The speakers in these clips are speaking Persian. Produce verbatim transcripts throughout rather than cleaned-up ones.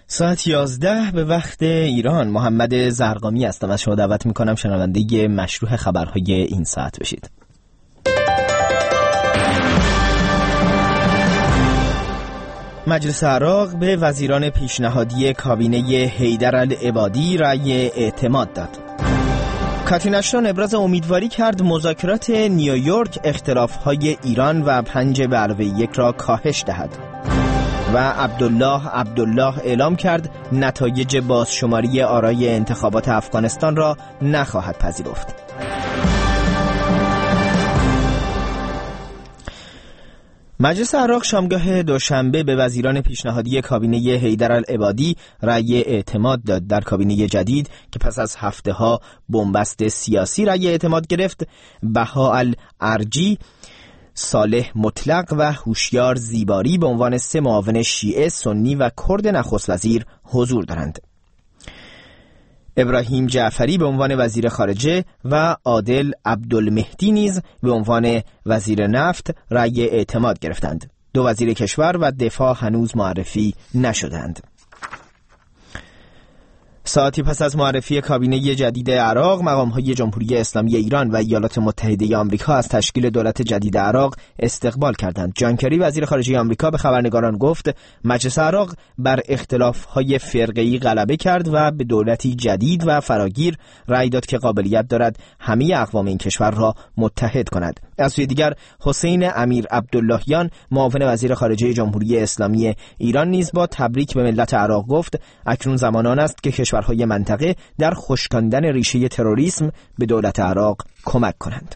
ساعت یازده به وقت ایران. محمد زرقامی هستم. از شما دعوت میکنم شنونده مشروع خبرهای این ساعت بشید. مجلس عراق به وزیران پیشنهادی کابینه حیدرالعبادی رأی اعتماد داد. کاترین اشتون ابراز امیدواری کرد مذاکرات نیویورک اختلاف‌های ایران و پنج به علاوه یک را کاهش دهد. و عبدالله عبدالله اعلام کرد نتایج بازشماری آرای انتخابات افغانستان را نخواهد پذیرفت. مجلس عراق شامگاه دوشنبه به وزیران پیشنهادی کابینه حیدرالعبادی رأی اعتماد داد. در کابینه جدید که پس از هفته‌ها بنبست سیاسی رأی اعتماد گرفت، بهاءالارجی، صالح مطلق و هوشیار زیباری به عنوان سه معاون شیعه، سنی و کرد نخست وزیر حضور دارند. ابراهیم جعفری به عنوان وزیر خارجه و عادل عبدالمهدی نیز به عنوان وزیر نفت رأی اعتماد گرفتند. دو وزیر کشور و دفاع هنوز معرفی نشدند. ساعتی پس از معرفی کابینه جدید عراق، مقام‌های جمهوری اسلامی ایران و ایالات متحده آمریکا از تشکیل دولت جدید عراق استقبال کردند. جان کری وزیر خارجه آمریکا به خبرنگاران گفت مجلس عراق بر اختلاف‌های فرقه‌ای غلبه کرد و به دولتی جدید و فراگیر رأی داد که قابلیت دارد همه اقوام این کشور را متحد کند. از سوی دیگر حسین امیر عبداللهیان معاون وزیر خارجه جمهوری اسلامی ایران نیز با تبریک به ملت عراق گفت اکنون زمان آن است که کشورهای منطقه در خشکاندن ریشه تروریسم به دولت عراق کمک کنند.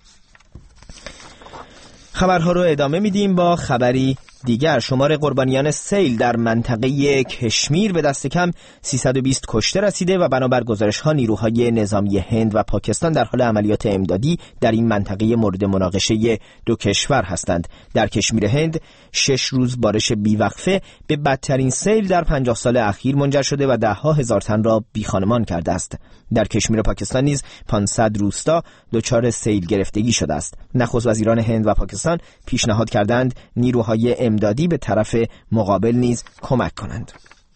خبرها رو ادامه میدیم با خبری دیگر. شمار قربانیان سیل در منطقه کشمیر به دست کم سیصد و بیست کشته رسیده و بنابر گزارش‌ها نیروهای نظامی هند و پاکستان در حال عملیات امدادی در این منطقه مورد مناقشه دو کشور هستند. در کشمیر هند شش روز بارش بیوقفه به بدترین سیل در پنجاه سال اخیر منجر شده و ده ها هزار تن را بیخانمان کرده است. در کشمیر پاکستان نیز پانصد روستا دچار سیل گرفتگی شده است. نخست وزیران هند و پاکستان پیشنهاد کردند نیروهای امدادی به طرف مقابل نیز کمک کنند.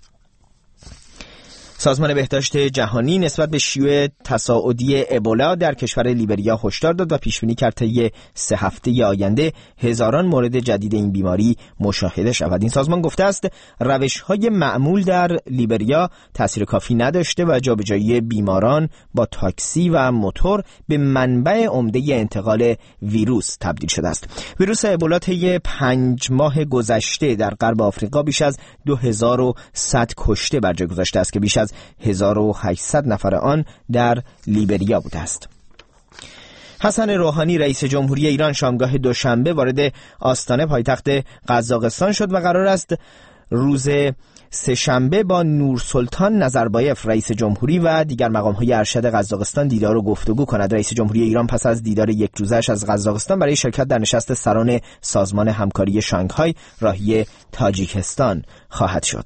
سازمان بهداشت جهانی نسبت به شیوع تصاعدی ابولا در کشور لیبریا هشدار داد و پیشبینی کرد طی سه هفته آینده هزاران مورد جدید این بیماری مشاهده شود. این سازمان گفته است روش‌های معمول در لیبریا تأثیر کافی نداشته و جابجایی بیماران با تاکسی و موتور به منبع عمده انتقال ویروس تبدیل شده است. ویروس ابولا طی پنج ماه گذشته در غرب آفریقا بیش از دو هزار و صد کشته بر جای گذاشته است که بیش از هزار و هشتصد نفر آن در لیبریا بوده است. حسن روحانی رئیس جمهوری ایران شامگاه دوشنبه وارد آستانه پایتخت قزاقستان شد و قرار است روز سه‌شنبه با نورسلطان نظربایف رئیس جمهوری و دیگر مقام‌های ارشد قزاقستان دیدار و گفتگو کند. رئیس جمهوری ایران پس از دیدار یک روزش از قزاقستان برای شرکت در نشست سران سازمان همکاری شانگهای راهی تاجیکستان خواهد شد.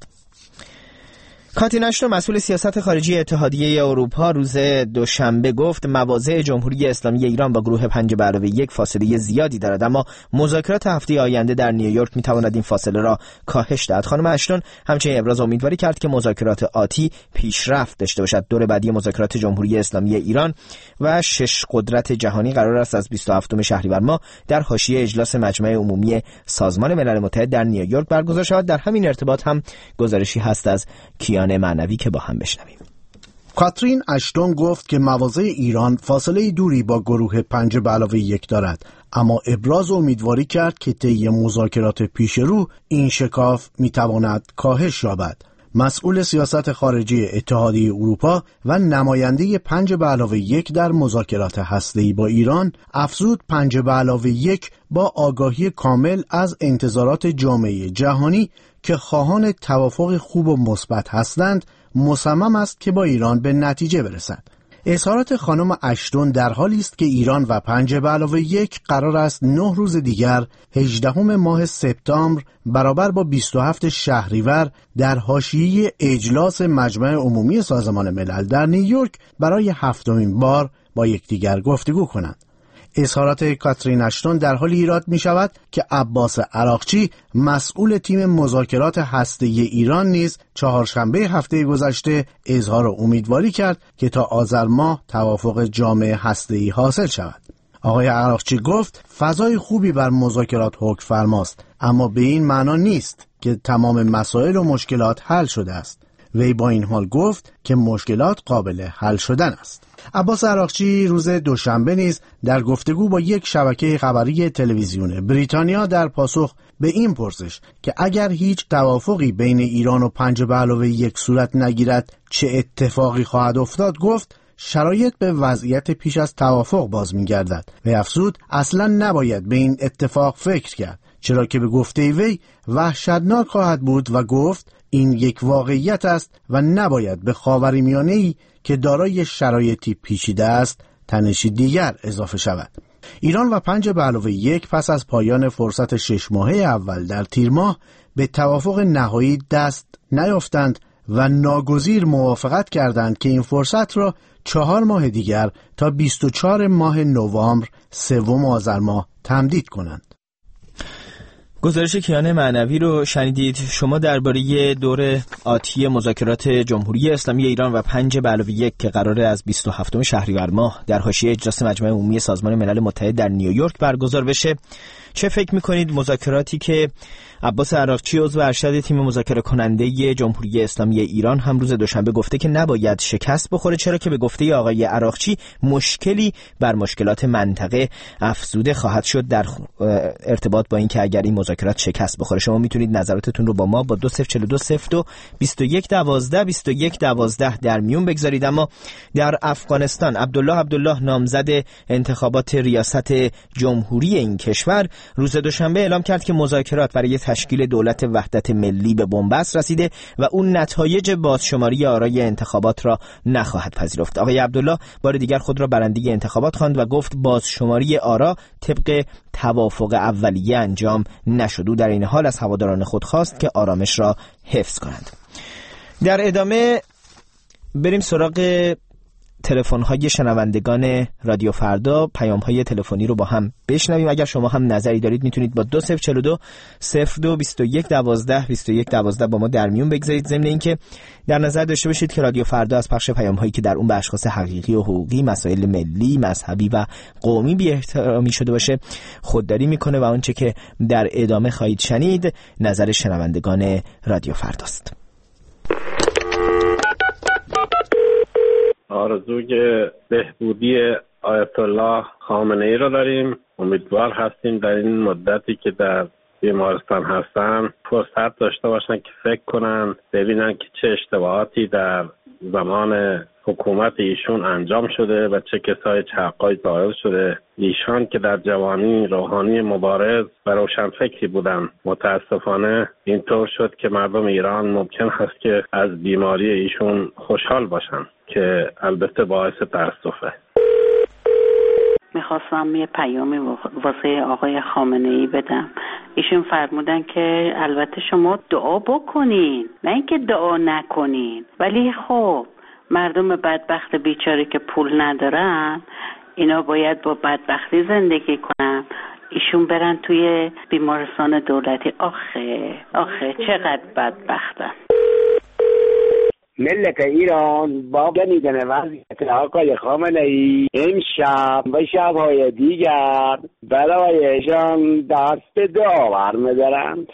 کاترین اشتون مسئول سیاست خارجی اتحادیه اروپا روز دوشنبه گفت مواضع جمهوری اسلامی ایران با گروه پنج به علاوه یک فاصله زیادی دارد، اما مذاکرات هفته آینده در نیویورک میتواند این فاصله را کاهش دهد. خانم اشتون همچنین ابراز امیدواری کرد که مذاکرات آتی پیشرفت داشته باشد. دور بعدی مذاکرات جمهوری اسلامی ایران و شش قدرت جهانی قرار است از بیست و هفتم شهریور ماه در حاشیه اجلاس مجمع عمومی سازمان ملل متحد در نیویورک برگزار شود. در همین ارتباط هم گزارشی هست از کیان معنوی که با هم بشنویم. کاترین اشتون گفت که مواضع ایران فاصله دوری با گروه پنج به علاوه یک دارد، اما ابراز امیدواری کرد که طی مذاکرات پیش رو این شکاف میتواند کاهش یابد. مسئول سیاست خارجی اتحادیه اروپا و نماینده پنج به علاوه یک در مذاکرات هسته‌ای با ایران افزود پنج به علاوه یک با آگاهی کامل از انتظارات جامعه جهانی که خواهان توافق خوب و مثبت هستند مصمم است که با ایران به نتیجه برسد. اظهارات خانم اشتون در حالی است که ایران و پنج به علاوه یک قرار است نه روز دیگر هجدهم ماه سپتامبر برابر با بیست و هفتم شهریور در حاشیه اجلاس مجمع عمومی سازمان ملل در نیویورک برای هفتمین بار با یکدیگر گفتگو کنند. اظهارات کاترین اشتون در حال ایراد می شود که عباس عراقچی مسئول تیم مذاکرات هسته‌ای ایران نیز چهارشنبه هفته گذشته اظهار امیدواری کرد که تا آذر ماه توافق جامع هسته‌ای حاصل شود. آقای عراقچی گفت فضای خوبی بر مذاکرات حکم فرماست، اما به این معنا نیست که تمام مسائل و مشکلات حل شده است. وی با این حال گفت که مشکلات قابل حل شدن است. عباس عراقچی روز دوشنبه نیز در گفتگو با یک شبکه خبری تلویزیون بریتانیا در پاسخ به این پرسش که اگر هیچ توافقی بین ایران و پنج به علاوه یک صورت نگیرد چه اتفاقی خواهد افتاد گفت شرایط به وضعیت پیش از توافق باز می‌گردد و افزود اصلا نباید به این اتفاق فکر کرد، چرا که به گفته وی وحشتناک خواهد بود و گفت این یک واقعیت است و نباید به خاورمیانه‌ای که دارای شرایطی پیچیده است تنشی دیگر اضافه شود. ایران و پنج به علاوه یک پس از پایان فرصت شش ماهه اول در تیر ماه به توافق نهایی دست نیافتند و ناگزیر موافقت کردند که این فرصت را چهار ماه دیگر تا بیست و چهارم ماه نوامبر سوم آذر ماه تمدید کنند. گزارش کیان معنوی رو شنیدید. شما درباره دور آتی مذاکرات جمهوری اسلامی ایران و پنج به علاوه یک که قراره از بیست و هفتم شهریور ماه در حاشیه اجلاس مجمع عمومی سازمان ملل متحد در نیویورک برگزار بشه، چه فکر میکنید مذاکراتی که عباس عراقچی عضو ارشد تیم مذاکره کننده جمهوری اسلامی ایران هم روز دوشنبه گفته که نباید شکست بخوره، چرا که به گفته آقای عراقچی مشکلی بر مشکلات منطقه افزوده خواهد شد در ارتباط با این که اگر این مذاکرات شکست بخوره. شما میتونید نظراتتون رو با ما با دو صفر چهل و دو صفر دو بیست و یک دوازده بیست و یک دوازده در میون بگذارید. اما در افغانستان عبدالله عبدالله نامزد انتخابات ریاست جمهوری این کشور روز دوشنبه اعلام کرد که مذاکرات برای تشکیل دولت وحدت ملی به بنبست رسیده و اون نتایج بازشماری آرای انتخابات را نخواهد پذیرفت. آقای عبدالله بار دیگر خود را برنده انتخابات خواند و گفت بازشماری آرا طبق توافق اولیه انجام نشد. او در این حال از هواداران خود خواست که آرامش را حفظ کنند. در ادامه بریم سراغ تلفن‌های شنوندگان رادیو فردا. پیام‌های تلفنی رو با هم بشنویم. اگر شما هم نظری دارید میتونید با دو صفر چهل و دو صفر دو بیست و یک دوازده بیست و یک دوازده با ما در میون بگذارید. ضمن اینکه در نظر داشته باشید که رادیو فردا از پخش پیام‌هایی که در اون به اشخاص حقیقی و حقوقی، مسائل ملی، مذهبی و قومی بی احترامی شده باشه خودداری میکنه و آنچه که در ادامه خواهید شنید نظر شنوندگان رادیو فرداست. آرزوی بهبودی آیت الله خامنه ای را داریم. امیدوار هستیم در این مدتی که در بیمارستان هستن فرصت داشته باشن که فکر کنن، ببینن که چه اشتباهاتی در زمان حکومت ایشون انجام شده و چه کسای چه حقای ظاهر شده. ایشان که در جوانی روحانی مبارز و روشنفکری بودن، متاسفانه اینطور شد که مردم ایران ممکن هست که از بیماری ایشون خوشحال باشن که البته باعث تأسفه. میخواستم یه پیامی واسه آقای خامنه ای بدم. ایشون فرمودن که البته شما دعا بکنین، نه اینکه دعا نکنین، ولی خب مردم بدبخت بیچاره که پول ندارن اینا باید با بدبختی زندگی کنن. ایشون برن توی بیمارستان دولتی. آخه آخه چقدر بدبختن. ملت ایران با شنیدن وضعیت آقای خامنه ای امشب و شب‌های دیگر برایشان دست دعا برمی‌دارند.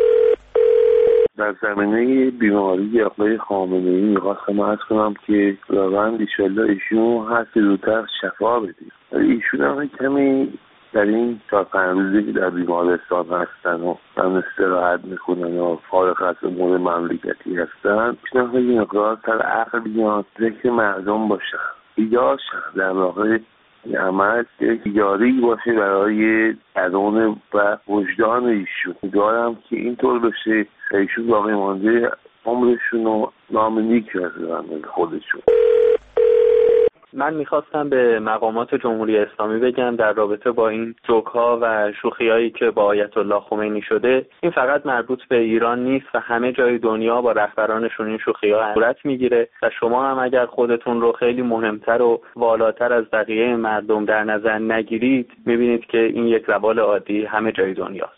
در زمینه بیماری آقای خامنه ای میخواستم عرض کنم که واقعا ایشالله ایشون هر چه زودتر شفا بدید. ایشون هم کمی در این تا پنج روزی که در بیمارستان هستن و هم استراحت میکنن و فارغ از امور مملکتی هستن، ایشون هم یه مقدار سر عقل بیان ذکر مردم باشن، ایدار شن، در واقع عمل ایداری باشه برای درون و وجدان ایشون. ایدارم که اینطور بشه ایشون باقی مانده عمرشون و نام نیک رسیدن خودشون. من میخواستم به مقامات جمهوری اسلامی بگم در رابطه با این جوک‌ها و شوخی‌هایی که با آیت الله خمینی شده، این فقط مربوط به ایران نیست و همه جای دنیا با رهبرانشون این شوخی‌ها صورت میگیره و شما هم اگر خودتون رو خیلی مهمتر و والاتر از بقیه مردم در نظر نگیرید، میبینید که این یک روال عادی همه جای دنیاست.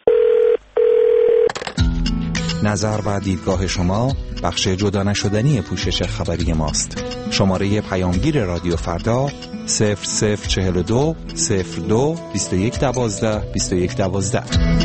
نظر و دیدگاه شما بخش جدا نشدنی پوشش خبری ماست. شماره پیامگیر رادیو فردا صفر صفر چهل و دو صفر دو بیست و یک دوازده بیست و یک دوازده.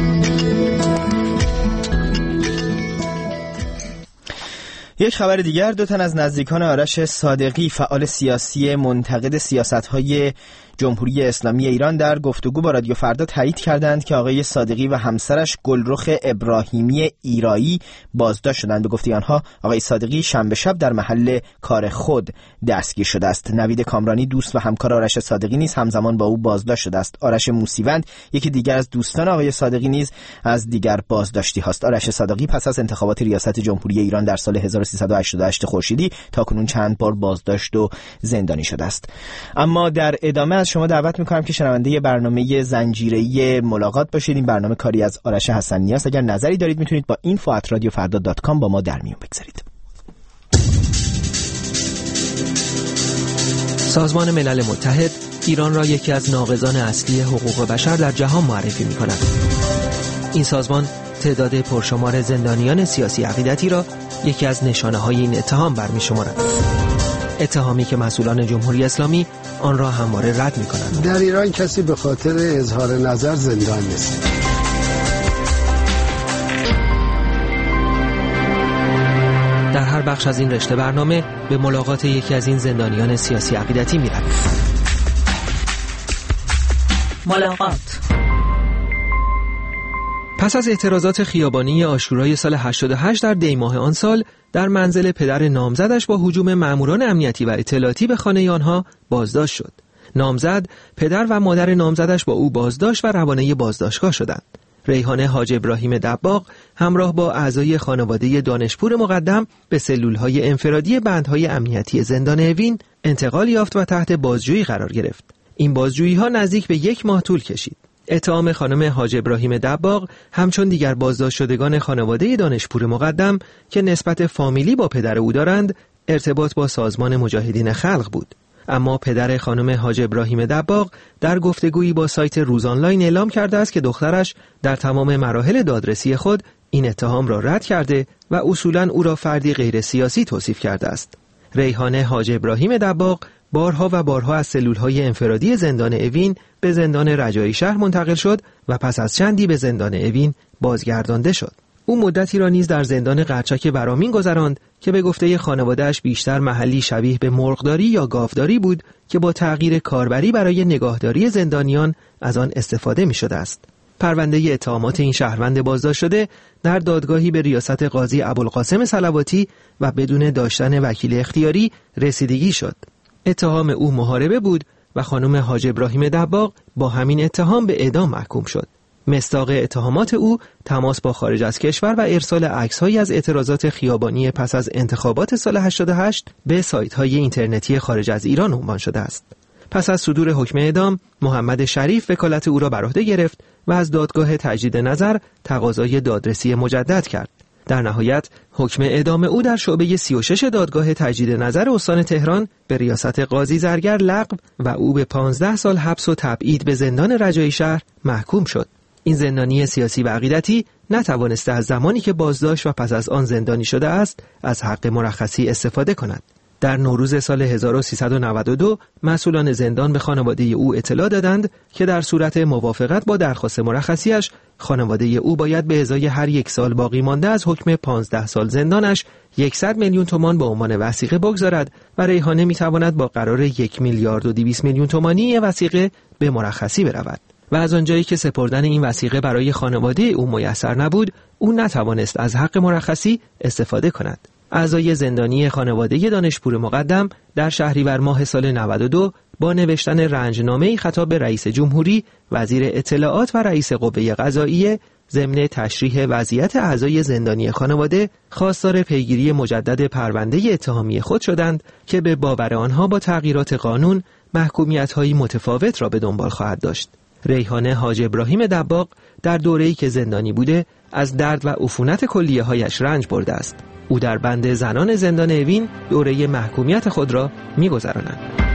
یک خبر دیگر، دو تن از نزدیکان آرش صادقی فعال سیاسی منتقد سیاست‌های جمهوری اسلامی ایران در گفتگو با رادیو فردا تایید کردند که آقای صادقی و همسرش گلرخ ابراهیمی ایرایی بازداشت شدند. به گفته آنها آقای صادقی شنبه شب در محل کار خود دستگیر شده است. نوید کامرانی دوست و همکار آرش صادقی نیز همزمان با او بازداشت شده است. آرش موسیوند یکی دیگر از دوستان آقای صادقی نیز از دیگر بازداشتی هاست. آرش صادقی پس از انتخابات ریاست جمهوری ایران در سال هزار و سیصد و هشتاد و هشت خورشیدی تاکنون چند بار بازداشت و زندانی شده است. اما در ادامه از شما دعوت می‌کنم که شنونده برنامه زنجیره‌ای ملاقات باشید. این برنامه کاری از آرش حسنی است. اگر نظری دارید میتونید با اینفو ات رادیو فردا دات کام با ما در میون بگذارید. سازمان ملل متحد ایران را یکی از ناقضان اصلی حقوق بشر در جهان معرفی می‌کند. این سازمان تعداد پرشمار زندانیان سیاسی عقیدتی را یکی از نشانه‌های این اتهام برمی‌شمارد. اتهامی که مسئولان جمهوری اسلامی آن را همواره رد می‌کنند. در ایران کسی به خاطر اظهار نظر زندان نیست. در هر بخش از این رشته برنامه به ملاقات یکی از این زندانیان سیاسی عقیدتی می‌رویم. ملاقات. پس از اعتراضات خیابانی عاشورای سال هشتاد و هشت در دی ماه آن سال، در منزل پدر نامزدش با هجوم ماموران امنیتی و اطلاعاتی به خانه آنها بازداشت شد. نامزد، پدر و مادر نامزدش با او بازداشت و روانه بازداشتگاه شدند. ریحانه حاج ابراهیم دباغ همراه با اعضای خانواده دانشپور مقدم به سلولهای انفرادی بندهای امنیتی زندان اوین انتقال یافت و تحت بازجویی قرار گرفت. این بازجویی‌ها نزدیک به یک ماه طول کشید. اتهام خانم حاج ابراهیم دباغ همچون دیگر بازداشت شدگان خانواده دانشپور مقدم که نسبت فامیلی با پدر او دارند، ارتباط با سازمان مجاهدین خلق بود. اما پدر خانم حاج ابراهیم دباغ در گفتگویی با سایت روز آنلاین اعلام کرده است که دخترش در تمام مراحل دادرسی خود این اتهام را رد کرده و اصولاً او را فردی غیر سیاسی توصیف کرده است. ریحانه حاج ابراهیم دباغ بارها و بارها از سلولهای انفرادی زندان اوین به زندان رجایی شهر منتقل شد و پس از چندی به زندان اوین بازگردانده شد. او مدتی را نیز در زندان قرچک ورامین گذراند که به گفته خانواده‌اش بیشتر محلی شبیه به مرغداری یا گاوداری بود که با تغییر کاربری برای نگاهداری زندانیان از آن استفاده می شده است. پرونده اتهامات این شهروند بازداشت شده در دادگاهی به ریاست قاضی ابوالقاسم صلواتی و بدون داشتن وکیل اختیاری رسیدگی شد. اتهام او محاربه بود و خانم حاج ابراهیم دباغ با همین اتهام به اعدام محکوم شد. مصداق اتهامات او تماس با خارج از کشور و ارسال عکس‌هایی از اعتراضات خیابانی پس از انتخابات سال هشتاد و هشت به سایت‌های اینترنتی خارج از ایران عنوان شده است. پس از صدور حکم اعدام، محمد شریف وکالت او را بر عهده گرفت و از دادگاه تجدید نظر تقاضای دادرسی مجدد کرد. در نهایت حکم اعدام او در شعبه سی و شش دادگاه تجدید نظر استان تهران به ریاست قاضی زرگر لغو و او به پانزده سال حبس و تبعید به زندان رجایی شهر محکوم شد. این زندانی سیاسی و عقیدتی نتوانسته از زمانی که بازداشت و پس از آن زندانی شده است از حق مرخصی استفاده کند. در نوروز سال هزار و سیصد و نود و دو مسئولان زندان به خانواده او اطلاع دادند که در صورت موافقت با درخواست مرخصیش خانواده او باید به ازای هر یک سال باقی مانده از حکم پانزده سال زندانش صد میلیون تومان به عنوان وثیقه بگذارد و ریحانه میتواند با قرار یک میلیارد و دویست میلیون تومانی وثیقه به مرخصی برود. و از آنجایی که سپردن این وثیقه برای خانواده او میسر نبود، او نتوانست از حق مرخصی استفاده کند. اعضای زندانی خانواده دانشپور مقدم در شهریور ماه سال نود و دو با نوشتن رنجنامه‌ای خطاب به رئیس جمهوری، وزیر اطلاعات و رئیس قوه قضاییه ضمن تشریح وضعیت اعضای زندانی خانواده خواستار پیگیری مجدد پرونده اتهامی خود شدند که به باور آنها با تغییرات قانون محکومیت‌های متفاوت را به دنبال خواهد داشت. ریحانه حاج ابراهیم دباغ در دوره‌ای که زندانی بوده از درد و عفونت کلیه‌هایش رنج برده است. او در بند زنان زندان اوین دوره محکومیت خود را می‌گذراند.